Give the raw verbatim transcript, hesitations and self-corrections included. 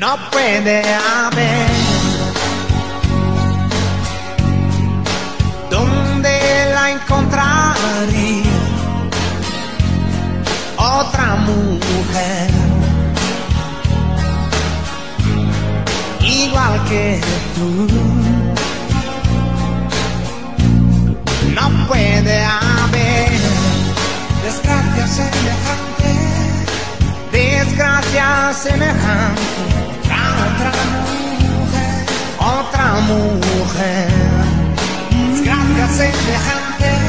no puede haber. ¿Dónde la encontraría otra mujer igual que tú? No puede haber desgracia semejante, desgracia semejante, otra, otra mujer, otra mujer, desgracia semejante,